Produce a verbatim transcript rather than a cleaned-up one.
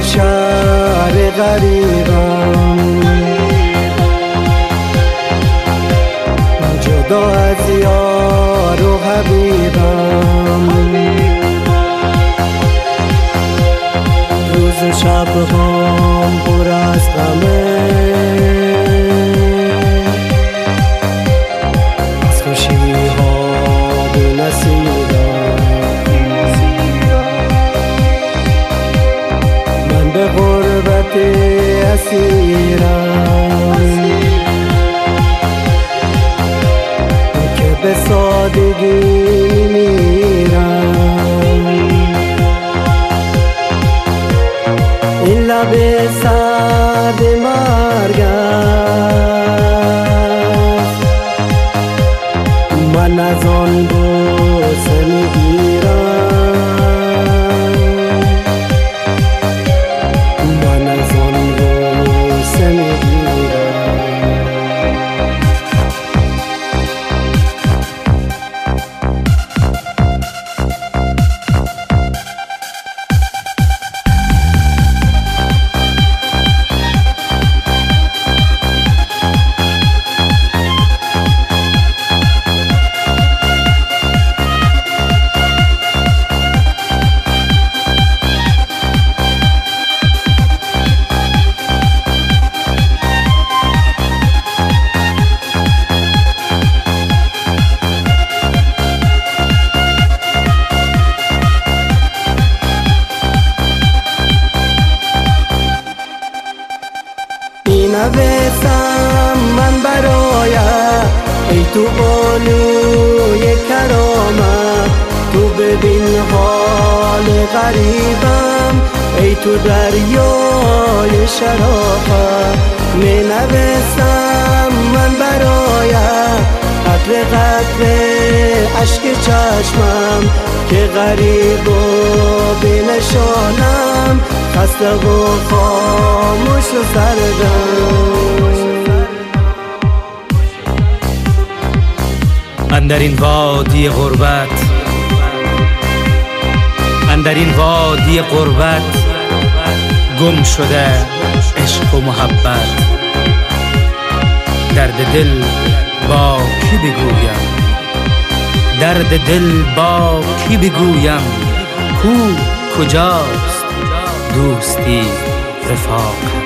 شهر غریبم، جدا از یار و حبیبم. روز و شب هم پر از غمه، از خوشی ها به نصیبم. من به غربت اسیرم که به سادگی میمیرم. این لب سرد مرگ است، من از آن بوسه میگیرم. من از آن بوسه میگیرم. نوشتم من برایت ای تو بانوی کرامت، تو ببین حال غریبم ای تو دریای شرافت. می نوشتم من برایت قطره قطره اشک چشمم، که غریب و بنشانم، خسته و خاموش و سردم. اندر این وادی غربت، اندر این وادی غربت گم شده عشق و محبت. درد دل با کی بگویم، درد دل با کی بگویم، کو کجاست دوستی رفاق.